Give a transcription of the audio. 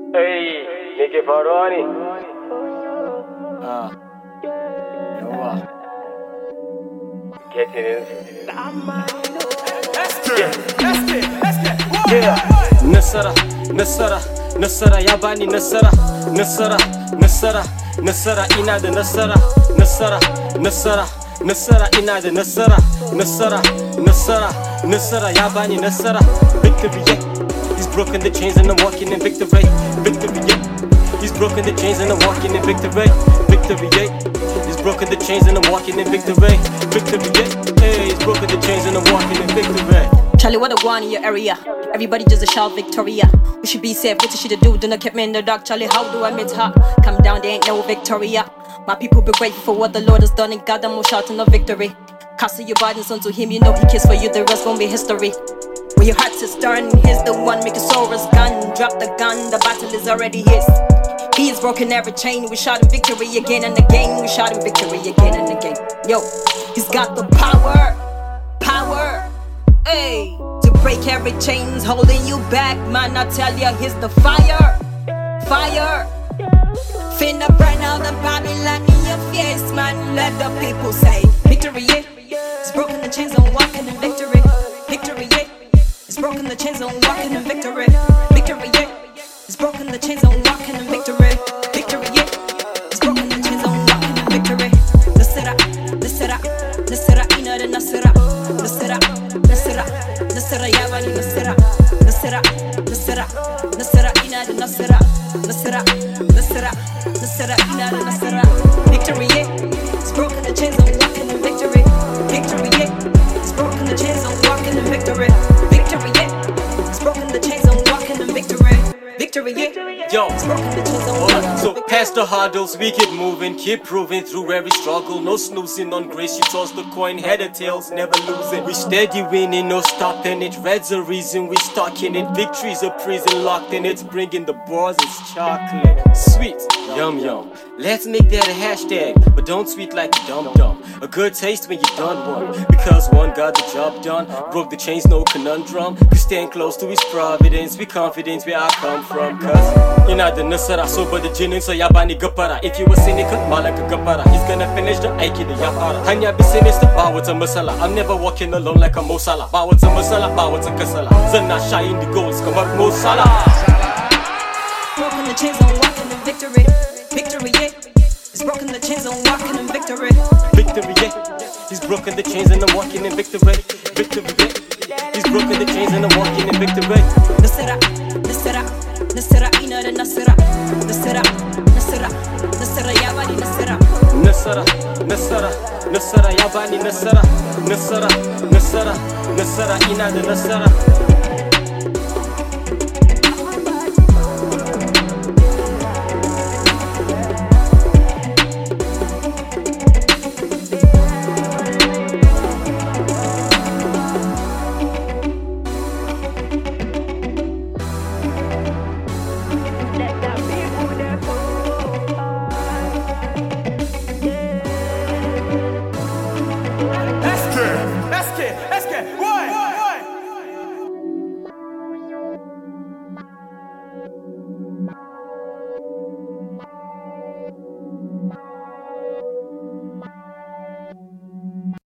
Hey, me ke faruwa ne? Yawa. Getting in. Nasara, nasara, nasara ya bani nasara, nasara, nasara, nasara ina da nasara, nasara, nasara, nasara ina da nasara, nasara, nasara, nasara ya bani nasara. Victory, yeah. He's broken the chains and I'm walking in victory. Victory, yeah. He's broken the chains and I'm walking in victory. Victory, yeah. He's broken the chains and I'm walking in victory. Victory, yeah. Hey, he's broken the chains and I'm walking in victory. Charlie, what a one in your area? Everybody just a shout Victoria. We should be safe, what you should do, then I kept me in the dark. Charlie, how do I meet her? Come down, there ain't no Victoria. My people be grateful for what the Lord has done, and God, I'm more shouting of victory. Castle your burdens unto him, you know he cares for you, the rest won't be history. When your heart is stern, he's the one, make your soul gun. Drop the gun, the battle is already his. He has broken every chain, we shout in victory again and again. We shout in victory again and again. Yo, he's got the power, hey, to break every chains holding you back, man. I tell ya, he's the fire. Finna burn out the Babylon in your face, man. Let the people say victory, yeah. It's broken the chains and walking in victory. Victory, yeah. It's broken the chains and walking in victory. Victory, yeah. It's broken the chains and walking in victory. Victory, yeah. It's broken the chains and walking in victory. Nasira, nasira, nasira, ina de nasira, nasira, nasira, nasira, yabani nasira, nasira, nasira, nasira, ina de nasira, nasira, nasira, nasira, ina de nasira. Victory, yeah. It's broken the chains and walking in victory. Victory, yeah. It's broken the chains and walking in victory. Victory, yeah. It's broken the chains and walking in victory. Victory, yeah. Yo, It's broken the chains and walking in so victory. past the hurdles, we keep moving, keep proving through every struggle. No snoozing on grace, you toss the coin, head or tails, never losing. We steady winning, no stopping it. Red's a reason we stuck in it. Victory's a prison locked in it. Bringing the bars, it's chocolate. Sweet, yum yum. Let's make that a hashtag, but don't sweet like a dum dum. A good taste when you done one, because one got the job done. Broke the chains, no conundrum. We stand close to his providence, we confident where I come from. Cause ina da nasara, so but the jinin so ya bani gafara. If you were cynical, malaka gafara. He's gonna finish the aiki da ya fara. Hanya bi sinister, ba wata masala. I'm never walking alone like a Mo Salah. Ba wata masala, ba wata kasala. Zanna shine the goals kamar Mo Salah. Broken the chains and walking in victory. Victory, yeah. It's broken the chains and walking in victory. Victory, yeah. He's broken the chains and I'm walking in victory. Victory, yeah. He's broken the chains and I'm walking in victory. Nasira, nasira, nasira, ina de nasira, nasira, nasira, nasira, yabani nasira. Nasara, nasara, nasara ya bani nasara, nasara, nasara, nasara ina da nasara. SK, SK, SK, what?